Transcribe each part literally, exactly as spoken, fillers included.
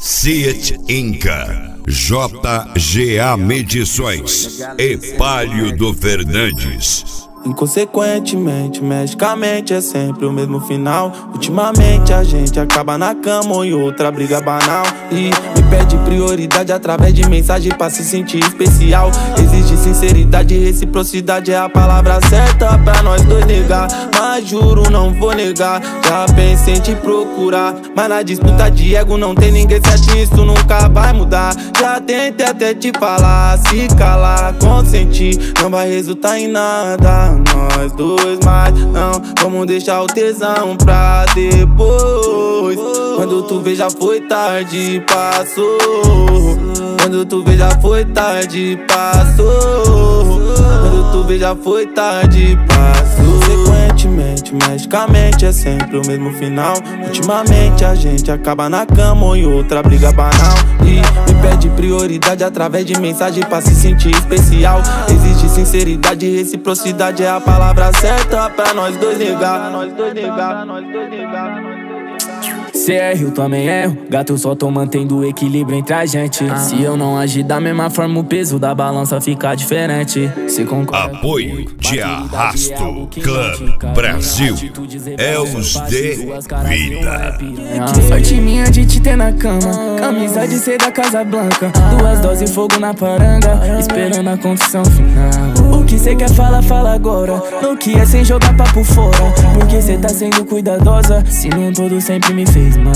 Ciet Inca, J G A Medições e Palio Fernandes. Inconsequentemente, magicamente é sempre o mesmo final. Ultimamente a gente acaba na cama ou em outra briga banal. E me pede prioridade através de mensagem pra se sentir especial. Existe sinceridade e reciprocidade, é a palavra certa pra nós dois negar. Mas juro, não vou negar, já pensei em te procurar, mas na disputa de ego não tem ninguém certo, isso nunca vai mudar. Já tentei até te falar, se calar, consentir, não vai resultar em nada. Nós dois, mas não vamos deixar o tesão pra depois. Quando tu vê já foi tarde, passou. Quando tu vê já foi tarde, passou. Quando tu vê já foi tarde, passou. Consequentemente, magicamente é sempre o mesmo final. Ultimamente a gente acaba na cama ou em outra briga banal. E me pede prioridade através de mensagem pra se sentir especial. Existe sinceridade e reciprocidade, é a palavra certa pra nós dois negar. Nós dois negar, nós dois negar. Cê erra, eu também erro. Gato, eu só tô mantendo o equilíbrio entre a gente. ah. Se eu não agir da mesma forma, o peso da balança fica diferente. Cê concorda? Apoio de Arrasto Club Brasil, Els de Vida. Sorte minha de te ter na cama, camisa de ser da Casa Blanca, duas doses fogo na paranga, esperando a confissão final. O que cê quer falar, fala agora. No que é sem jogar papo fora, porque cê tá sendo cuidadosa. Se não todo sempre me fez mal,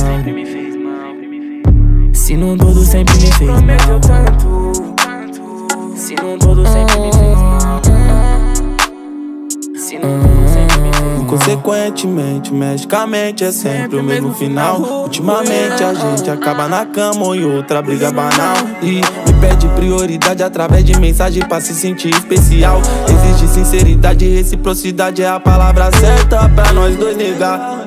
se não todo sempre me fez mal, se não todo sempre me fez mal, se não todo sempre me fez mal. Consequentemente, magicamente é sempre o mesmo final. Ultimamente a gente acaba na cama ou em outra briga banal. E me pede prioridade através de mensagem pra se sentir especial. Existe sinceridade e reciprocidade, é a palavra certa pra nós dois negar.